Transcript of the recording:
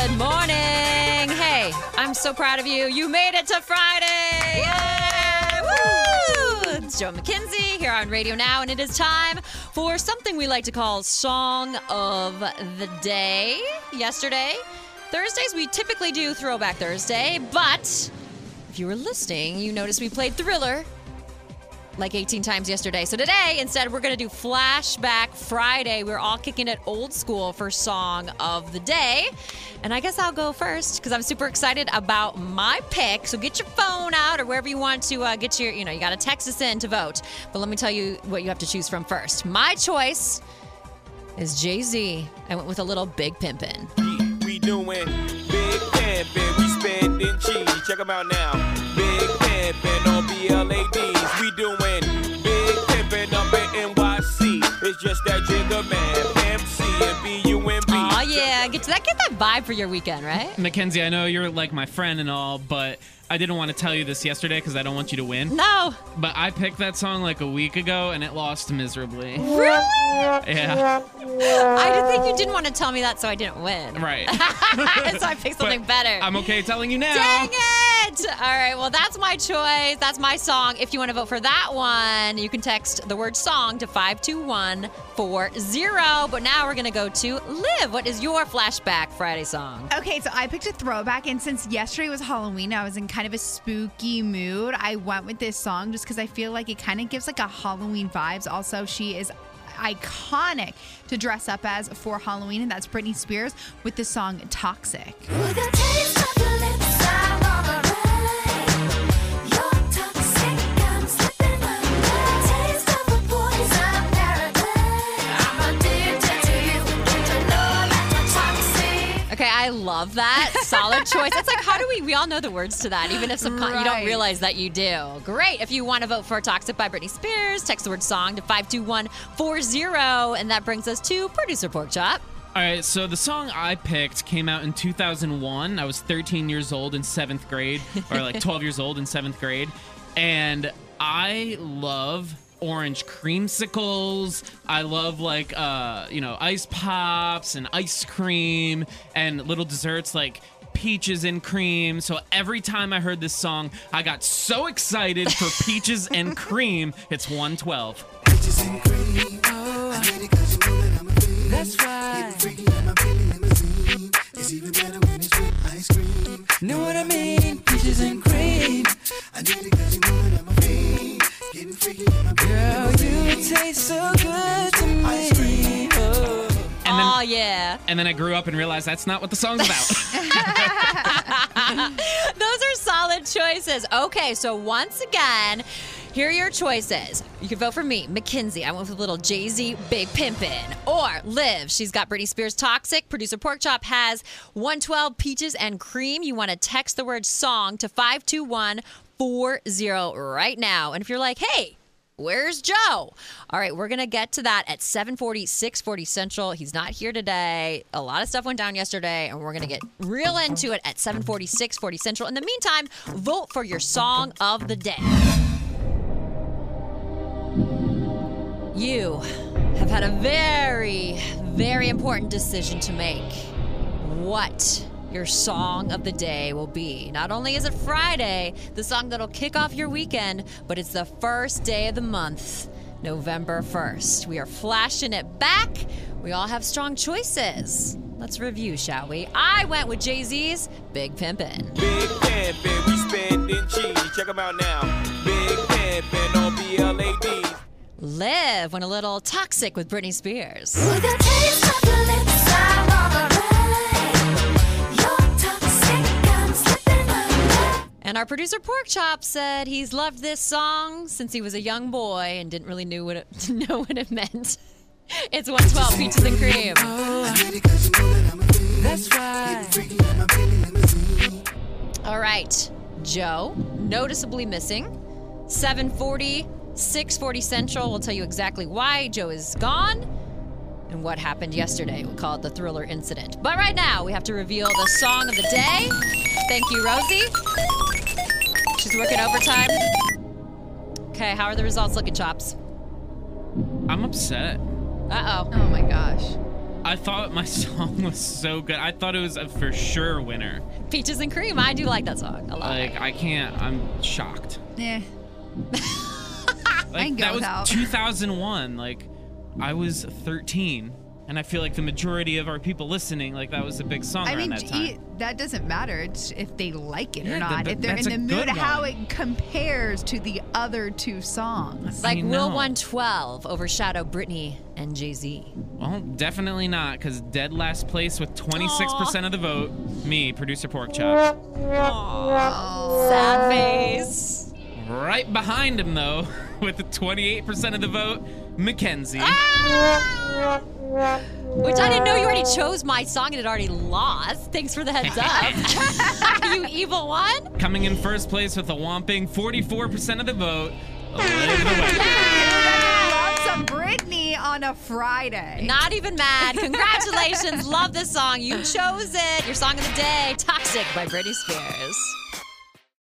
Good morning. Hey, I'm so proud of you. You made it to Friday. Yay! Woo! It's Joe McKenzie here on Radio Now, and it is time for something we like to call Song of the Day. Yesterday, Thursdays, we typically do Throwback Thursday, but if you were listening, you noticed we played Thriller like 18 times yesterday. So today, instead, we're going to do Flashback Friday. We're all kicking it old school for Song of the Day. And I guess I'll go first because I'm super excited about my pick. So get your phone out or wherever you want to get your, you got to text us in to vote. But let me tell you what you have to choose from first. My choice is Jay-Z. I went with a little Big Pimpin'. We doing big pimpin', we spending cheese. Check them out now. Big pimpin' on BLADs. We doing big pimpin' up in NYC. It's just that Jigga Man, MC and BUMB. Oh yeah, get that vibe for your weekend, right? Mackenzie, I know you're like my friend and all, but I didn't want to tell you this yesterday because I don't want you to win. No. But I picked that song like a week ago and it lost miserably. Really? Yeah. I didn't think you didn't want to tell me that, so I didn't win. Right. So I picked something better. I'm okay telling you now. Dang it! All right, well, that's my choice. That's my song. If you want to vote for that one, you can text the word song to 52140. But now we're going to go to Liv. What is your Flashback Friday song? Okay, so I picked a throwback, and since yesterday was Halloween, I was in kind of a spooky mood. I went with this song just because I feel like it kind of gives like a Halloween vibes. Also, she is iconic to dress up as for Halloween, and that's Britney Spears with the song Toxic. With a taste of your lips, I'm on a ride. You're toxic, I'm slipping away. Taste of a poison paradise. I'm addicted to you, don't you know that you're toxic? Okay, I love that. Solid choice. It's like, how do we all know the words to that, even if you don't Right. realize that you do. Great. If you want to vote for Toxic by Britney Spears, text the word song to 52140. And that brings us to Producer Pork Chop. All right, so the song I picked came out in 2001. I was 13 years old in 7th grade, or like 12 years old in 7th grade. And I love orange creamsicles. I love ice pops and ice cream and little desserts like peaches and cream. So every time I heard this song, I got so excited for peaches and cream. It's 112. Peaches and cream. Oh, I need it 'cause you know that I'm a fiend. That's right. Getting freaky in my Bentley limousine. It's even better when it's with ice cream. Know what I mean? Peaches and cream. I need it 'cause you know that I'm a fiend. Getting freaky in my Girl, you taste so good to me. Ice cream. Oh. Oh, yeah. And then I grew up and realized that's not what the song's about. Those are solid choices. Okay, so once again, here are your choices. You can vote for me, Mackenzie. I went with a little Jay-Z, Big Pimpin'. Or Liv, she's got Britney Spears, Toxic. Producer Pork Chop has 112, Peaches and Cream. You want to text the word song to 52140 right now. And if you're like, hey, where's Joe? All right, we're going to get to that at 7:40, 6:40 Central. He's not here today. A lot of stuff went down yesterday, and we're going to get real into it at 7:40, 6:40 Central. In the meantime, vote for your song of the day. You have had a very, very important decision to make. What your song of the day will be. Not only is it Friday, the song that'll kick off your weekend, but it's the first day of the month, November 1st. We are flashing it back. We all have strong choices. Let's review, shall we? I went with Jay-Z's Big Pimpin'. Big pimpin', we spending cheese. Check them out now. Big pimpin' on BLADs. Liv went a little Toxic with Britney Spears. With a taste of your lips, I'm on a ride. You're toxic, I'm slipping away. And our producer Pork Chop said he's loved this song since he was a young boy and didn't really know what it meant. It's 112, Peaches and Cream. Oh, I need it 'cause you know that I'm a fiend. That's right. Getting freaky in my Bentley limousine. All right, Joe, noticeably missing. 7:40, 6:40 Central. We'll tell you exactly why Joe is gone and what happened yesterday. We'll call it the Thriller incident. But right now, we have to reveal the song of the day. Thank you, Rosie. She's working overtime. Okay, how are the results looking, Chops? I'm upset. Uh-oh. Oh my gosh. I thought my song was so good. I thought it was a for sure winner. Peaches and Cream. I do like that song a lot. Like, I can't. I'm shocked. Yeah. Like, can go that was without. 2001. Like, I was 13. And I feel like the majority of our people listening, like, that was a big song I around mean, that time. that doesn't matter. It's if they like it Yeah, or not. If they're that's in a the mood, good how one. it compares to the other two songs. Like, I will know. 112 overshadow Britney and Jay-Z? Well, definitely not, because dead last place with 26% of the vote, me, producer Porkchop. Sad face. Right behind him, though, with the 28% of the vote, Mackenzie. Which I didn't know you already chose my song and it already lost. Thanks for the heads up. You evil one. Coming in first place with a whopping 44% of the vote, Live the Way. Love some Britney on a Friday. Not even mad. Congratulations. Love this song. You chose it. Your song of the day, Toxic by Britney Spears.